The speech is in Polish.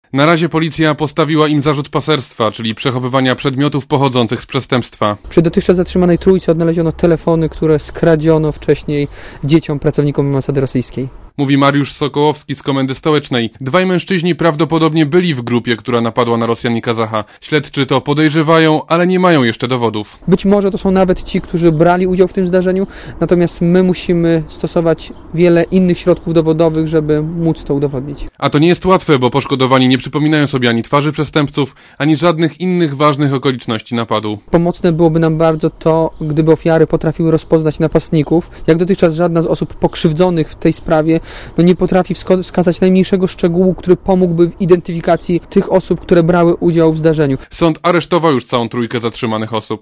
Na razie policja postawiła im zarzut paserstwa, czyli przechowywania przedmiotów pochodzących z przestępstwa. Przy dotychczas zatrzymanej trójce odnaleziono telefony, które skradziono wcześniej dzieciom, pracownikom ambasady rosyjskiej. Mówi Mariusz Sokołowski z Komendy Stołecznej. Dwaj mężczyźni prawdopodobnie byli w grupie, która napadła na Rosjan i Kazacha. Śledczy to podejrzewają, ale nie mają jeszcze dowodów. Być może to są nawet ci, którzy brali udział w tym zdarzeniu, natomiast my musimy stosować wiele innych środków dowodowych, żeby móc to udowodnić. A to nie jest łatwe, bo poszkodowani nie przypominają sobie ani twarzy przestępców, ani żadnych innych ważnych okoliczności napadu. Pomocne byłoby nam bardzo to, gdyby ofiary potrafiły rozpoznać napastników. Jak dotychczas żadna z osób pokrzywdzonych w tej sprawie nie potrafi wskazać najmniejszego szczegółu, który pomógłby w identyfikacji tych osób, które brały udział w zdarzeniu. Sąd aresztował już całą trójkę zatrzymanych osób.